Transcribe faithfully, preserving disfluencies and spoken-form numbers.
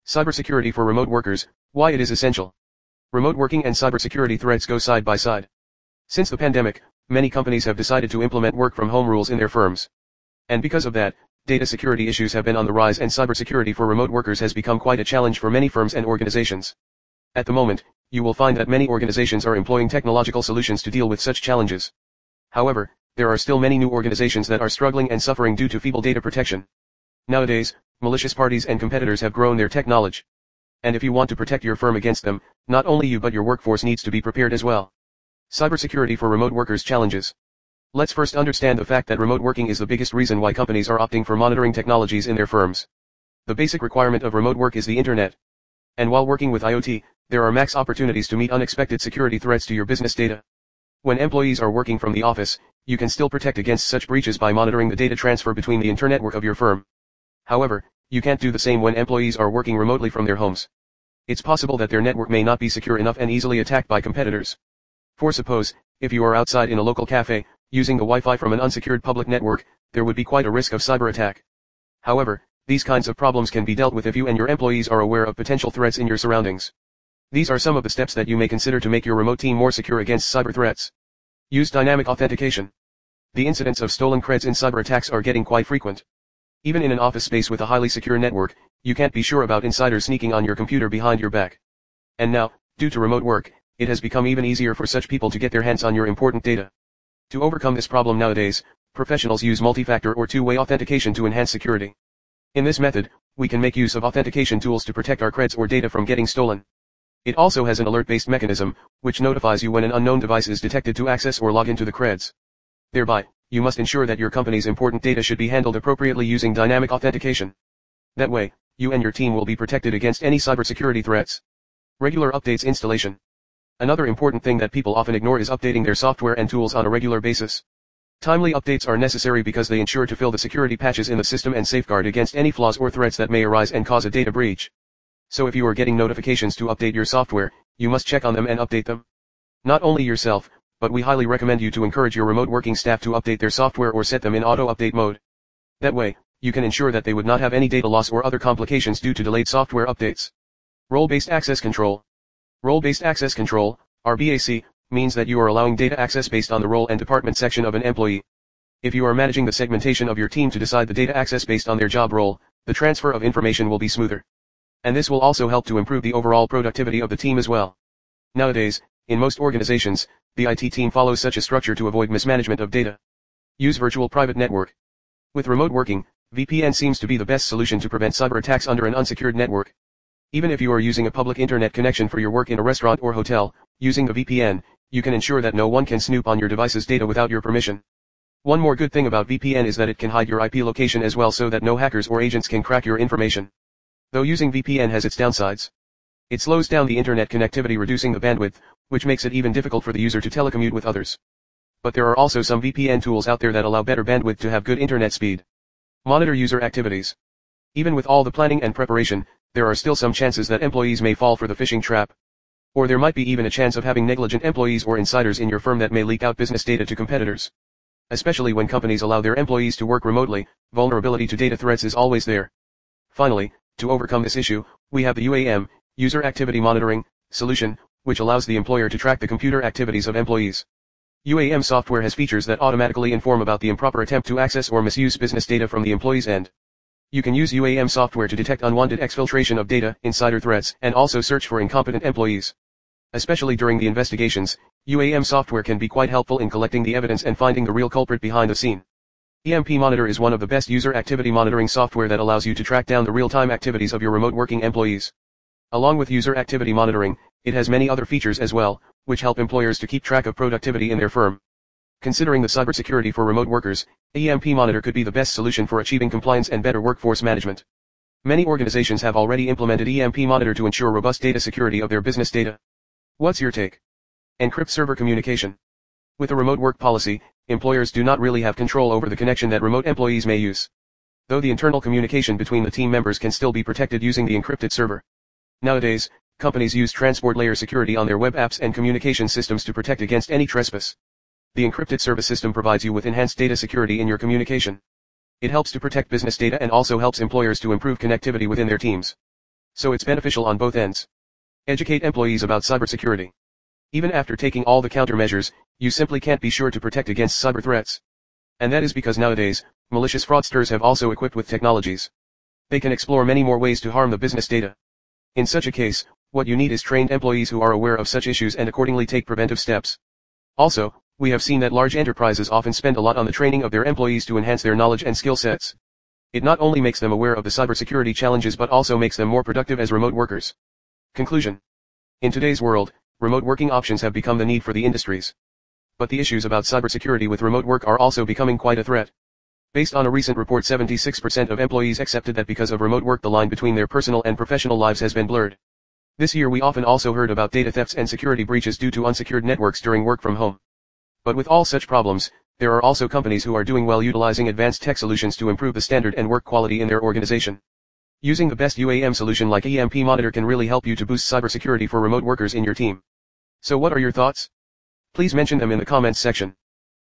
Cybersecurity for remote workers, why it is essential. Remote working and cybersecurity threats go side by side. Since the pandemic, many companies have decided to implement work from home rules in their firms. And because of that, data security issues have been on the rise, and cybersecurity for remote workers has become quite a challenge for many firms and organizations. At the moment, you will find that many organizations are employing technological solutions to deal with such challenges. However, there are still many new organizations that are struggling and suffering due to feeble data protection. Nowadays, malicious parties and competitors have grown their tech knowledge. And if you want to protect your firm against them, not only you but your workforce needs to be prepared as well. Cybersecurity for remote workers challenges. Let's first understand the fact that remote working is the biggest reason why companies are opting for monitoring technologies in their firms. The basic requirement of remote work is the internet. And while working with IoT, there are max opportunities to meet unexpected security threats to your business data. When employees are working from the office, you can still protect against such breaches by monitoring the data transfer between the internet network of your firm. However, you can't do the same when employees are working remotely from their homes. It's possible that their network may not be secure enough and easily attacked by competitors. For suppose, if you are outside in a local cafe, using the Wi-Fi from an unsecured public network, there would be quite a risk of cyber attack. However, these kinds of problems can be dealt with if you and your employees are aware of potential threats in your surroundings. These are some of the steps that you may consider to make your remote team more secure against cyber threats. Use dynamic authentication. The incidents of stolen creds in cyber attacks are getting quite frequent. Even in an office space with a highly secure network, you can't be sure about insiders sneaking on your computer behind your back. And now, due to remote work, it has become even easier for such people to get their hands on your important data. To overcome this problem nowadays, professionals use multi-factor or two-way authentication to enhance security. In this method, we can make use of authentication tools to protect our creds or data from getting stolen. It also has an alert-based mechanism, which notifies you when an unknown device is detected to access or log into the creds. Thereby, you must ensure that your company's important data should be handled appropriately using dynamic authentication. That way, you and your team will be protected against any cybersecurity threats. Regular updates installation. Another important thing that people often ignore is updating their software and tools on a regular basis. Timely updates are necessary because they ensure to fill the security patches in the system and safeguard against any flaws or threats that may arise and cause a data breach. So if you are getting notifications to update your software, you must check on them and update them. Not only yourself, but we highly recommend you to encourage your remote working staff to update their software or set them in auto-update mode. That way, you can ensure that they would not have any data loss or other complications due to delayed software updates. Role-based access control. Role-based access control, R B A C, means that you are allowing data access based on the role and department section of an employee. If you are managing the segmentation of your team to decide the data access based on their job role, the transfer of information will be smoother. And this will also help to improve the overall productivity of the team as well. Nowadays, in most organizations, the I T team follows such a structure to avoid mismanagement of data. Use virtual private network. With remote working, V P N seems to be the best solution to prevent cyber attacks under an unsecured network. Even if you are using a public internet connection for your work in a restaurant or hotel, using the V P N, you can ensure that no one can snoop on your device's data without your permission. One more good thing about V P N is that it can hide your I P location as well so that no hackers or agents can crack your information. Though using V P N has its downsides. It slows down the internet connectivity, reducing the bandwidth, which makes it even difficult for the user to telecommute with others. But there are also some V P N tools out there that allow better bandwidth to have good internet speed. Monitor user activities. Even with all the planning and preparation, there are still some chances that employees may fall for the phishing trap. Or there might be even a chance of having negligent employees or insiders in your firm that may leak out business data to competitors. Especially when companies allow their employees to work remotely, vulnerability to data threats is always there. Finally, to overcome this issue, we have the U A M, User Activity Monitoring, solution, which allows the employer to track the computer activities of employees. U A M software has features that automatically inform about the improper attempt to access or misuse business data from the employee's end. You can use U A M software to detect unwanted exfiltration of data, insider threats, and also search for incompetent employees. Especially during the investigations, U A M software can be quite helpful in collecting the evidence and finding the real culprit behind the scene. E M P Monitor is one of the best user activity monitoring software that allows you to track down the real-time activities of your remote working employees. Along with user activity monitoring, it has many other features as well, which help employers to keep track of productivity in their firm. Considering the cybersecurity for remote workers, E M P Monitor could be the best solution for achieving compliance and better workforce management. Many organizations have already implemented E M P Monitor to ensure robust data security of their business data. What's your take? Encrypt server communication. With a remote work policy, employers do not really have control over the connection that remote employees may use. Though the internal communication between the team members can still be protected using the encrypted server. Nowadays, companies use transport layer security on their web apps and communication systems to protect against any trespass. The encrypted service system provides you with enhanced data security in your communication. It helps to protect business data and also helps employers to improve connectivity within their teams. So it's beneficial on both ends. Educate employees about cybersecurity. Even after taking all the countermeasures, you simply can't be sure to protect against cyber threats. And that is because nowadays, malicious fraudsters have also equipped with technologies. They can explore many more ways to harm the business data. In such a case, what you need is trained employees who are aware of such issues and accordingly take preventive steps. Also, we have seen that large enterprises often spend a lot on the training of their employees to enhance their knowledge and skill sets. It not only makes them aware of the cybersecurity challenges but also makes them more productive as remote workers. Conclusion. In today's world, remote working options have become the need for the industries. But the issues about cybersecurity with remote work are also becoming quite a threat. Based on a recent report, seventy-six percent of employees accepted that because of remote work the line between their personal and professional lives has been blurred. This year we often also heard about data thefts and security breaches due to unsecured networks during work from home. But with all such problems, there are also companies who are doing well utilizing advanced tech solutions to improve the standard and work quality in their organization. Using the best U A M solution like E M P Monitor can really help you to boost cybersecurity for remote workers in your team. So what are your thoughts? Please mention them in the comments section.